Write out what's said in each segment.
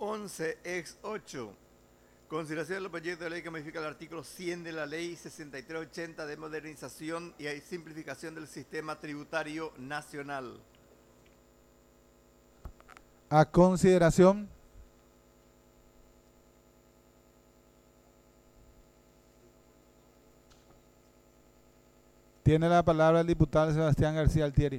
11, ex 8. Consideración del proyecto de ley que modifica el artículo 100 de la Ley 6380 de modernización y simplificación del sistema tributario nacional. A consideración. Tiene la palabra el diputado Sebastián García Altieri.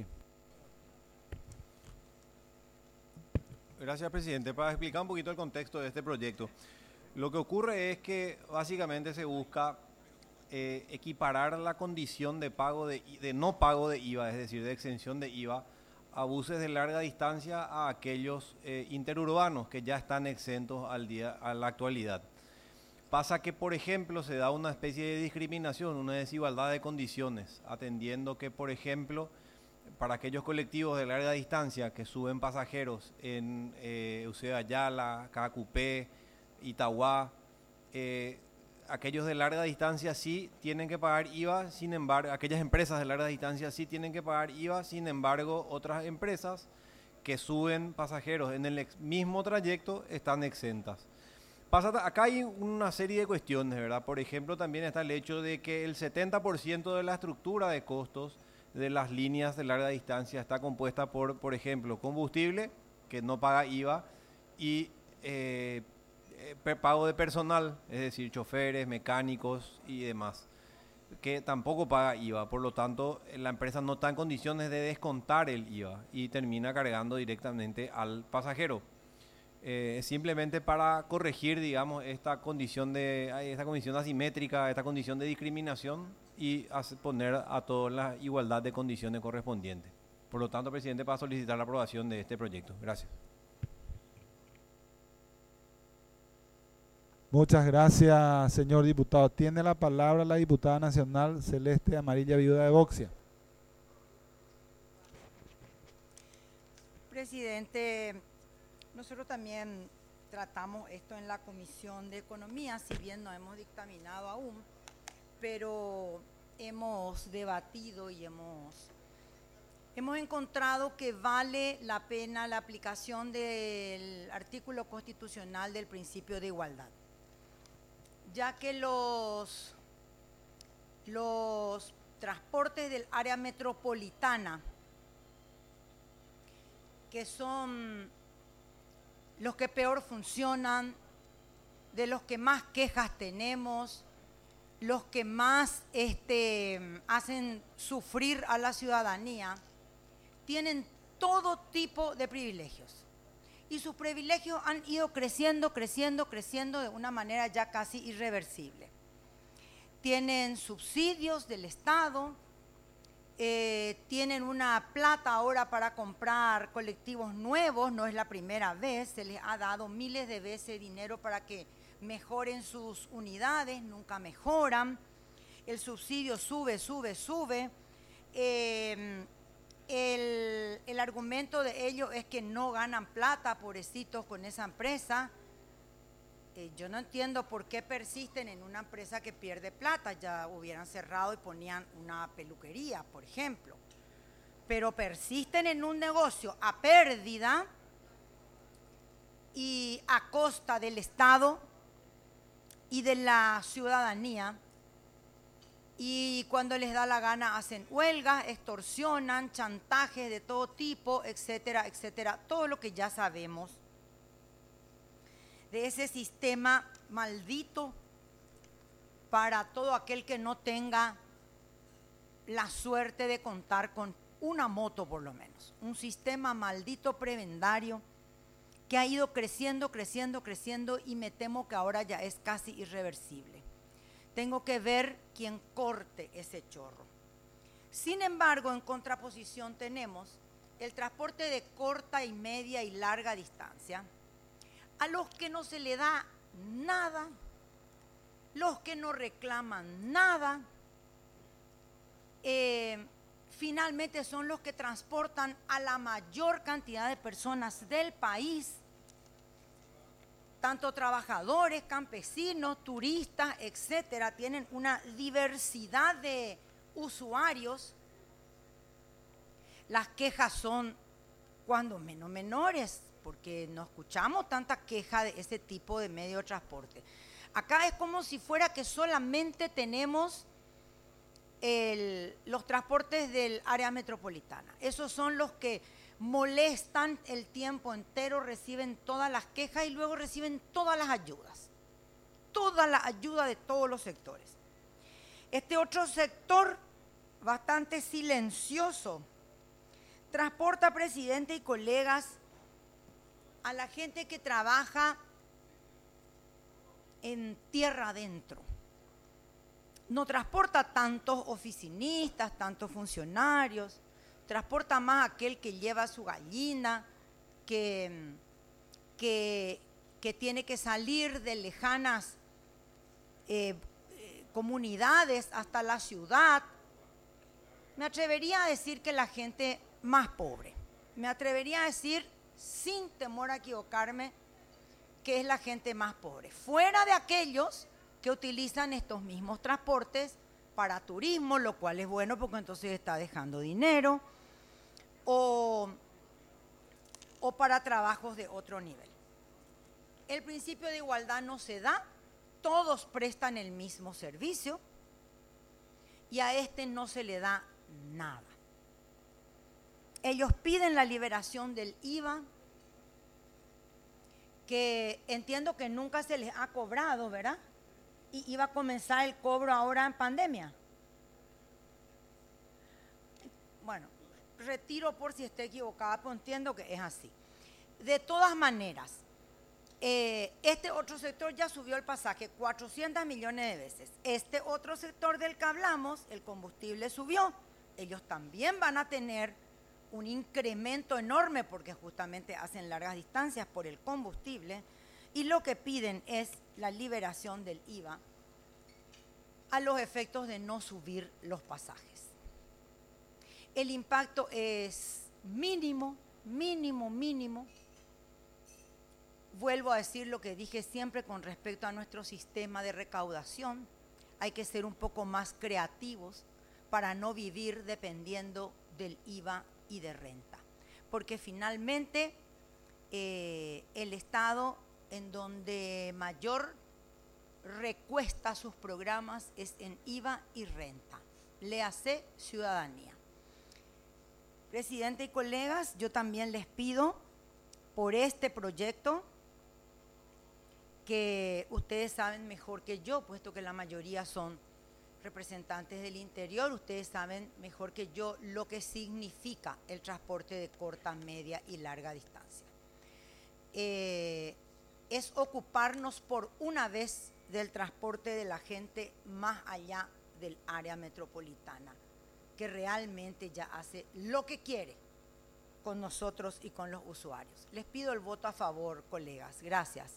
Gracias, presidente. Para explicar un poquito el contexto de este proyecto, lo que ocurre es que básicamente se busca equiparar la condición de pago de no pago de IVA, es decir, de exención de IVA, a buses de larga distancia a aquellos interurbanos que ya están exentos a la actualidad. Pasa que, por ejemplo, se da una especie de discriminación, una desigualdad de condiciones, atendiendo que, por ejemplo, para aquellos colectivos de larga distancia que suben pasajeros en Eusebio Ayala, Cacupé, Itauguá, aquellos de larga distancia sí tienen que pagar IVA, sin embargo, aquellas empresas de larga distancia sí tienen que pagar IVA, sin embargo, otras empresas que suben pasajeros en el mismo trayecto están exentas. Acá hay una serie de cuestiones, ¿verdad? Por ejemplo, también está el hecho de que el 70% de la estructura de costos de las líneas de larga distancia está compuesta por ejemplo, combustible, que no paga IVA, y pago de personal, es decir, choferes, mecánicos y demás, que tampoco paga IVA. Por lo tanto, la empresa no está en condiciones de descontar el IVA y termina cargando directamente al pasajero. Simplemente para corregir, digamos, esta condición asimétrica, esta condición de discriminación y poner a todos la igualdad de condiciones correspondientes. Por lo tanto, presidente, para solicitar la aprobación de este proyecto. Gracias. Muchas gracias, señor diputado. Tiene la palabra la diputada nacional Celeste Amarilla, viuda de Boxia. Presidente, nosotros también tratamos esto en la Comisión de Economía, si bien no hemos dictaminado aún, pero hemos debatido y hemos encontrado que vale la pena la aplicación del artículo constitucional del principio de igualdad, ya que los transportes del área metropolitana, que son los que peor funcionan, de los que más quejas tenemos, los que más hacen sufrir a la ciudadanía, tienen todo tipo de privilegios. Y sus privilegios han ido creciendo de una manera ya casi irreversible. Tienen subsidios del Estado, tienen una plata ahora para comprar colectivos nuevos, no es la primera vez, se les ha dado miles de veces dinero para que mejoren sus unidades, nunca mejoran, el subsidio sube. El argumento de ellos es que no ganan plata, pobrecitos, con esa empresa. Yo no entiendo por qué persisten en una empresa que pierde plata. Ya hubieran cerrado y ponían una peluquería, por ejemplo. Pero persisten en un negocio a pérdida y a costa del Estado y de la ciudadanía. Y cuando les da la gana hacen huelgas, extorsionan, chantajes de todo tipo, etcétera, etcétera. Todo lo que ya sabemos de ese sistema maldito para todo aquel que no tenga la suerte de contar con una moto por lo menos. Un sistema maldito prebendario que ha ido creciendo y me temo que ahora ya es casi irreversible. Tengo que ver quién corte ese chorro. Sin embargo, en contraposición tenemos el transporte de corta y media y larga distancia, a los que no se le da nada, los que no reclaman nada, finalmente son los que transportan a la mayor cantidad de personas del país, tanto trabajadores, campesinos, turistas, etcétera. Tienen una diversidad de usuarios. Las quejas son cuando menos menores. porque no escuchamos tanta queja de ese tipo de medio de transporte. Acá es como si fuera que solamente tenemos los transportes del área metropolitana. Esos son los que molestan el tiempo entero, reciben todas las quejas y luego reciben todas las ayudas. Toda la ayuda de todos los sectores. Este otro sector, bastante silencioso, transporta, presidente y colegas, a la gente que trabaja en tierra adentro. No transporta tantos oficinistas, tantos funcionarios, transporta más aquel que lleva su gallina, que tiene que salir de lejanas comunidades hasta la ciudad. Me atrevería a decir que la gente más pobre, me atrevería a decir, sin temor a equivocarme, que es la gente más pobre, fuera de aquellos que utilizan estos mismos transportes para turismo, lo cual es bueno porque entonces está dejando dinero, o para trabajos de otro nivel. El principio de igualdad no se da, todos prestan el mismo servicio y a este no se le da nada. Ellos piden la liberación del IVA, que entiendo que nunca se les ha cobrado, ¿verdad? Y iba a comenzar el cobro ahora en pandemia. Bueno, retiro por si estoy equivocada, pero entiendo que es así. De todas maneras, este otro sector ya subió el pasaje 400 millones de veces. Este otro sector del que hablamos, el combustible subió. Ellos también van a tener un incremento enorme porque justamente hacen largas distancias por el combustible y lo que piden es la liberación del IVA a los efectos de no subir los pasajes. El impacto es mínimo, mínimo, mínimo. Vuelvo a decir lo que dije siempre con respecto a nuestro sistema de recaudación. Hay que ser un poco más creativos para no vivir dependiendo del IVA y de renta. Porque finalmente el Estado en donde mayor recuesta sus programas es en IVA y renta. Léase ciudadanía. Presidente y colegas, yo también les pido por este proyecto que ustedes saben mejor que yo, puesto que la mayoría son representantes del interior, ustedes saben mejor que yo lo que significa el transporte de corta, media y larga distancia. Es ocuparnos por una vez del transporte de la gente más allá del área metropolitana, que realmente ya hace lo que quiere con nosotros y con los usuarios. Les pido el voto a favor, colegas. Gracias.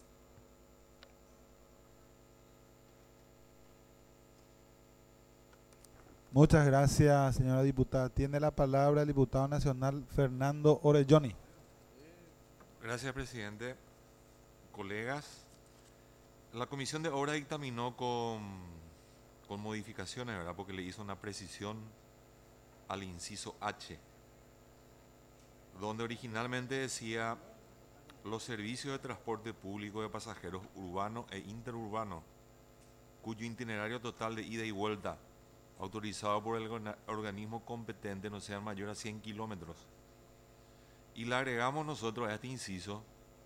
Muchas gracias, señora diputada. Tiene la palabra el diputado nacional Fernando Orelloni. Gracias, presidente. Colegas, la Comisión de Obras dictaminó con modificaciones, ¿verdad? Porque le hizo una precisión al inciso H, donde originalmente decía los servicios de transporte público de pasajeros urbanos e interurbanos, cuyo itinerario total de ida y vuelta autorizado por el organismo competente no sean mayor a 100 kilómetros. Y le agregamos nosotros a este inciso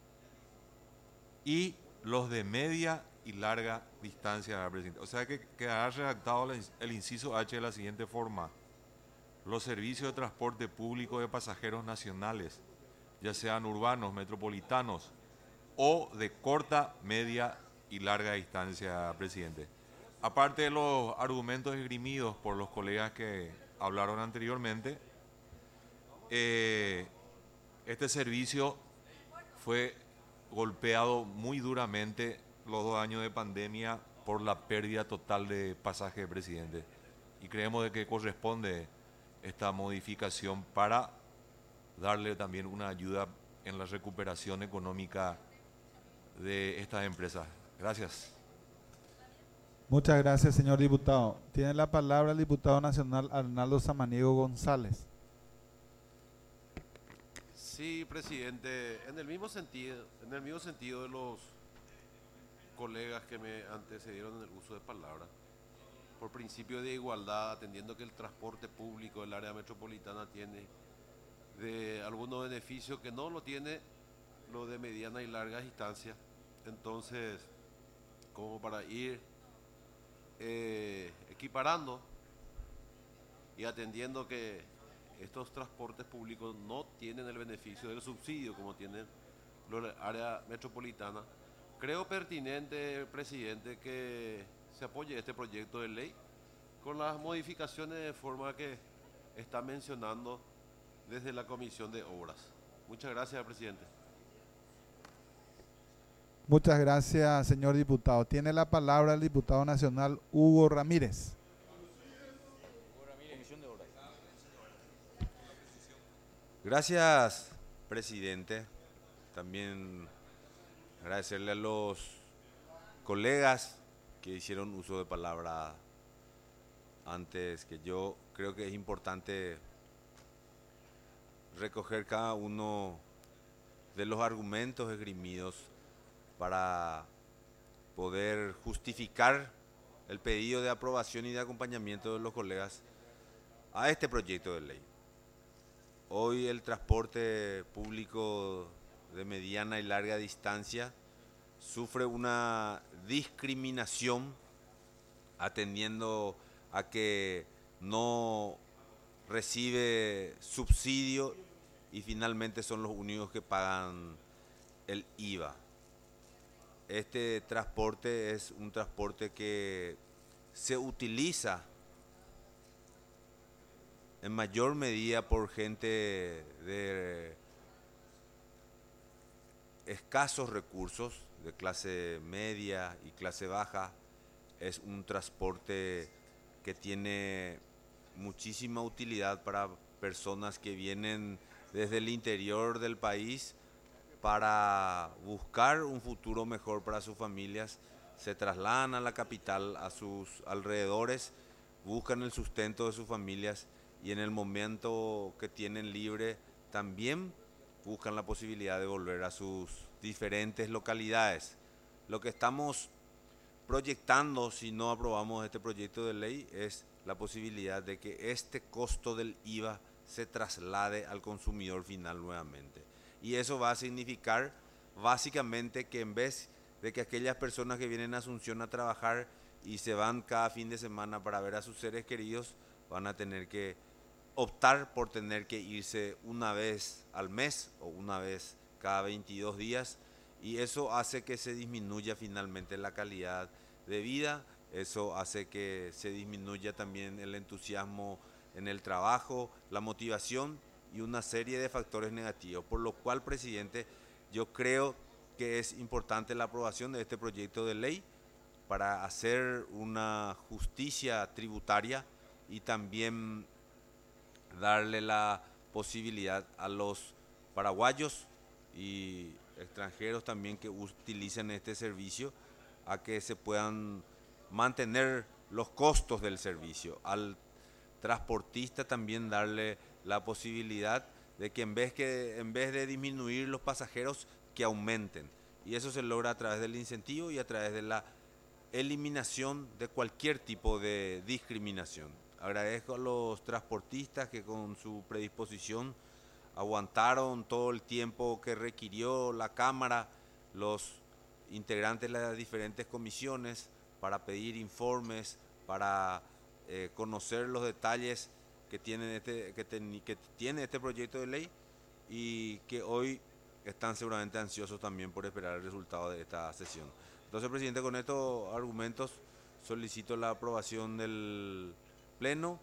y los de media y larga distancia, presidente. O sea que quedará redactado el inciso H de la siguiente forma: los servicios de transporte público de pasajeros nacionales, ya sean urbanos, metropolitanos o de corta, media y larga distancia, presidente. Aparte de los argumentos esgrimidos por los colegas que hablaron anteriormente, este servicio fue golpeado muy duramente los 2 años de pandemia por la pérdida total de pasaje, presidente. Y creemos de que corresponde esta modificación para darle también una ayuda en la recuperación económica de estas empresas. Gracias. Muchas gracias, señor diputado. Tiene la palabra el diputado nacional Arnaldo Samaniego González. Sí, presidente, en el mismo sentido de los colegas que me antecedieron en el uso de palabras, por principio de igualdad, atendiendo que el transporte público del área metropolitana tiene de algunos beneficios que no lo tiene lo de mediana y larga distancia. Entonces, como para ir equiparando y atendiendo que estos transportes públicos no tienen el beneficio del subsidio como tienen los área metropolitana, creo pertinente, presidente, que se apoye este proyecto de ley con las modificaciones de forma que está mencionando desde la Comisión de Obras. Muchas gracias, presidente. Muchas gracias, señor diputado. Tiene la palabra el diputado nacional Hugo Ramírez. Gracias, presidente. También agradecerle a los colegas que hicieron uso de palabra antes que yo. Creo que es importante recoger cada uno de los argumentos esgrimidos para poder justificar el pedido de aprobación y de acompañamiento de los colegas a este proyecto de ley. Hoy el transporte público de mediana y larga distancia sufre una discriminación atendiendo a que no recibe subsidio y finalmente son los únicos que pagan el IVA. Este transporte es un transporte que se utiliza en mayor medida por gente de escasos recursos, de clase media y clase baja. Es un transporte que tiene muchísima utilidad para personas que vienen desde el interior del país para buscar un futuro mejor para sus familias. Se trasladan a la capital, a sus alrededores, buscan el sustento de sus familias y en el momento que tienen libre también buscan la posibilidad de volver a sus diferentes localidades. Lo que estamos proyectando, si no aprobamos este proyecto de ley, es la posibilidad de que este costo del IVA se traslade al consumidor final nuevamente. Y eso va a significar básicamente que en vez de que aquellas personas que vienen a Asunción a trabajar y se van cada fin de semana para ver a sus seres queridos, van a tener que optar por tener que irse una vez al mes o una vez cada 22 días, y eso hace que se disminuya finalmente la calidad de vida, eso hace que se disminuya también el entusiasmo en el trabajo, la motivación y una serie de factores negativos. Por lo cual, presidente, yo creo que es importante la aprobación de este proyecto de ley para hacer una justicia tributaria y también darle la posibilidad a los paraguayos y extranjeros también que utilicen este servicio a que se puedan mantener los costos del servicio. Al transportista también darle la posibilidad de que en vez de disminuir los pasajeros, que aumenten. Y eso se logra a través del incentivo y a través de la eliminación de cualquier tipo de discriminación. Agradezco a los transportistas que con su predisposición aguantaron todo el tiempo que requirió la Cámara, los integrantes de las diferentes comisiones, para pedir informes, para conocer los detalles que tiene este proyecto de ley y que hoy están seguramente ansiosos también por esperar el resultado de esta sesión. Entonces, presidente, con estos argumentos solicito la aprobación del Pleno,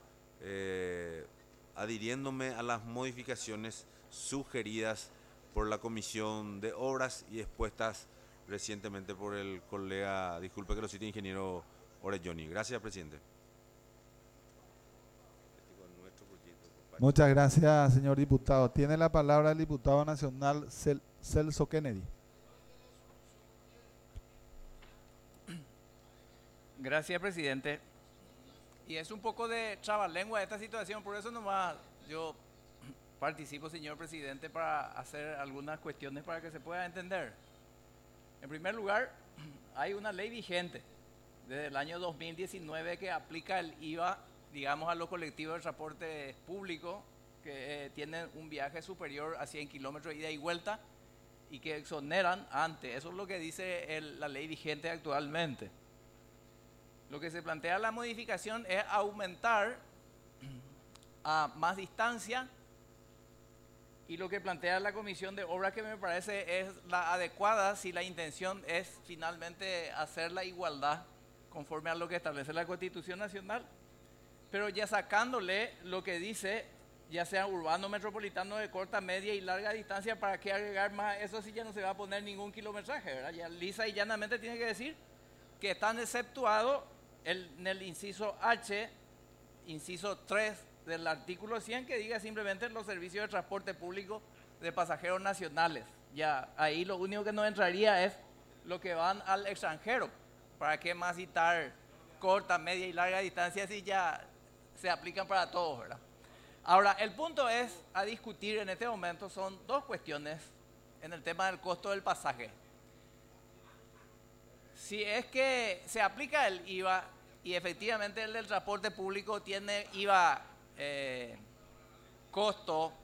adhiriéndome a las modificaciones sugeridas por la Comisión de Obras y expuestas recientemente por el colega, disculpe que lo cite, ingeniero Orelloni. Gracias, presidente. Muchas gracias, señor diputado. Tiene la palabra el diputado nacional Celso Kennedy. Gracias, presidente. Y es un poco de trabalengua esta situación, por eso nomás yo participo, señor presidente, para hacer algunas cuestiones para que se pueda entender. En primer lugar, hay una ley vigente desde el año 2019 que aplica el IVA, digamos, a los colectivos de transporte público que tienen un viaje superior a 100 kilómetros ida y vuelta y que exoneran antes. Eso es lo que dice la ley vigente actualmente. Lo que se plantea la modificación es aumentar a más distancia, y lo que plantea la Comisión de Obras, que me parece es la adecuada si la intención es finalmente hacer la igualdad conforme a lo que establece la Constitución Nacional, pero ya sacándole lo que dice, ya sea urbano, metropolitano, de corta, media y larga distancia. ¿Para qué agregar más eso si ya no se va a poner ningún kilometraje, ¿verdad? Ya lisa y llanamente tiene que decir que están exceptuados en el inciso H, inciso 3 del artículo 100, que diga simplemente los servicios de transporte público de pasajeros nacionales. Ya ahí lo único que no entraría es lo que van al extranjero. ¿Para qué más citar corta, media y larga distancia si ya se aplican para todos, ¿verdad? Ahora, el punto es a discutir en este momento son dos cuestiones en el tema del costo del pasaje. Si es que se aplica el IVA y efectivamente el del transporte público tiene IVA costo,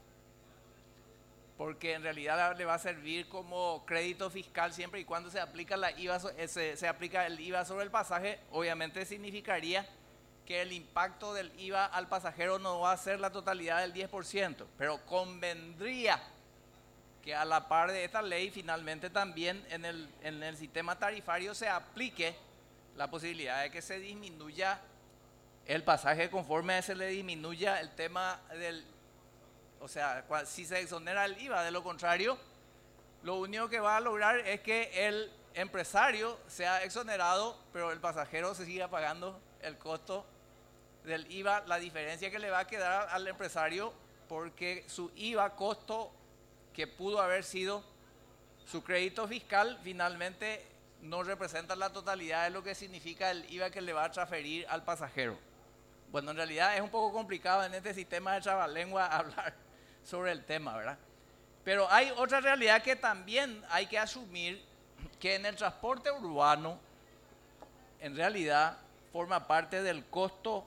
porque en realidad le va a servir como crédito fiscal siempre y cuando se aplica la IVA, se aplica el IVA sobre el pasaje, obviamente significaría que el impacto del IVA al pasajero no va a ser la totalidad del 10%, pero convendría que a la par de esta ley finalmente también en el sistema tarifario se aplique la posibilidad de que se disminuya el pasaje conforme se le disminuya el tema del, o sea, si se exonera el IVA. De lo contrario, lo único que va a lograr es que el empresario sea exonerado, pero el pasajero se siga pagando el costo del IVA, la diferencia que le va a quedar al empresario, porque su IVA costo, que pudo haber sido su crédito fiscal, finalmente no representa la totalidad de lo que significa el IVA que le va a transferir al pasajero. Bueno, en realidad es un poco complicado en este sistema de trabalengua hablar sobre el tema, ¿verdad? Pero hay otra realidad que también hay que asumir, que en el transporte urbano, en realidad, forma parte del costo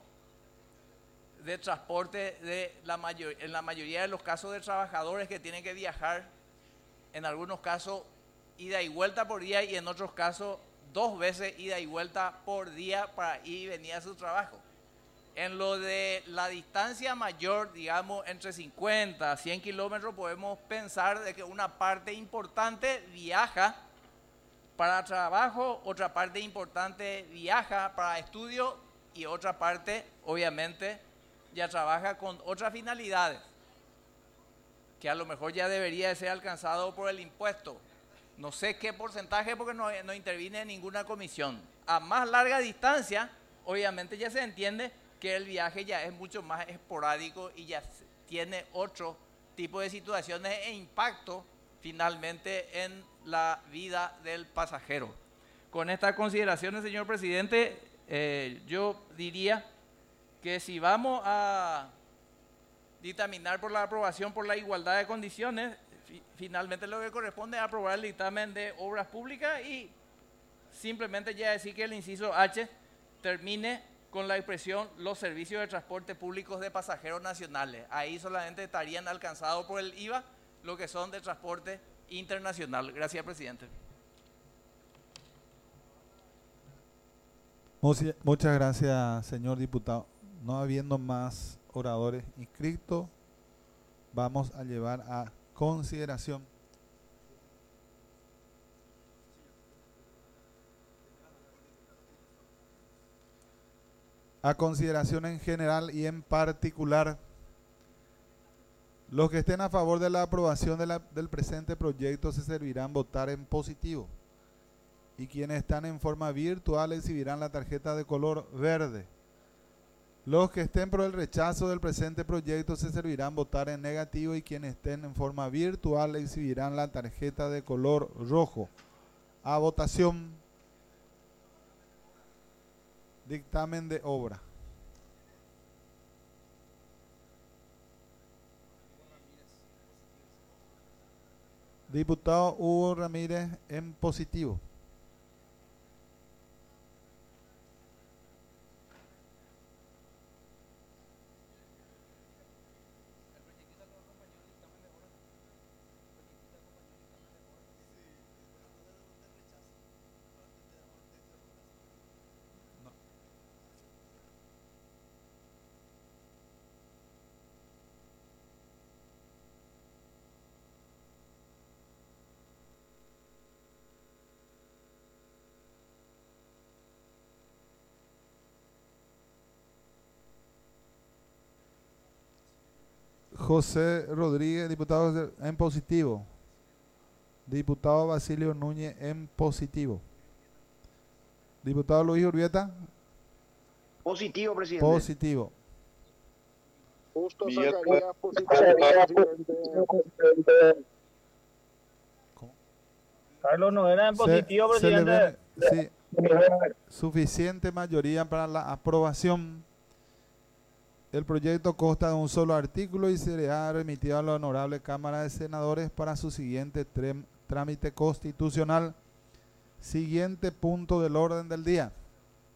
de transporte en la mayoría de los casos de trabajadores que tienen que viajar, en algunos casos ida y vuelta por día y en otros casos 2 veces ida y vuelta por día para ir y venir a su trabajo. En lo de la distancia mayor, digamos entre 50 a 100 kilómetros, podemos pensar de que una parte importante viaja para trabajo, otra parte importante viaja para estudio y otra parte obviamente ya trabaja con otras finalidades que a lo mejor ya debería de ser alcanzado por el impuesto. No sé qué porcentaje porque no interviene ninguna comisión. A más larga distancia, obviamente ya se entiende que el viaje ya es mucho más esporádico y ya tiene otro tipo de situaciones e impacto finalmente en la vida del pasajero. Con estas consideraciones, señor presidente, yo diría que si vamos a dictaminar por la aprobación por la igualdad de condiciones, finalmente lo que corresponde es aprobar el dictamen de obras públicas y simplemente ya decir que el inciso H termine con la expresión los servicios de transporte públicos de pasajeros nacionales. Ahí solamente estarían alcanzados por el IVA lo que son de transporte internacional. Gracias, presidente. Muchas gracias, señor diputado. No habiendo más oradores inscritos, vamos a llevar a consideración en general y en particular. Los que estén a favor de la aprobación del presente proyecto se servirán votar en positivo, y quienes están en forma virtual exhibirán la tarjeta de color verde. Los que estén por el rechazo del presente proyecto se servirán votar en negativo, y quienes estén en forma virtual exhibirán la tarjeta de color rojo. A votación. Dictamen de obra. Diputado Hugo Ramírez, en positivo. José Rodríguez, diputado, en positivo. Diputado Basilio Núñez, en positivo. Diputado Luis Urbieta. Positivo, presidente. Positivo. Justo Zacarías, positivo, presidente. Carlos Noguera, en positivo, presidente. Sí, suficiente mayoría para la aprobación. El proyecto consta de un solo artículo y será remitido a la Honorable Cámara de Senadores para su siguiente trámite constitucional. Siguiente punto del orden del día.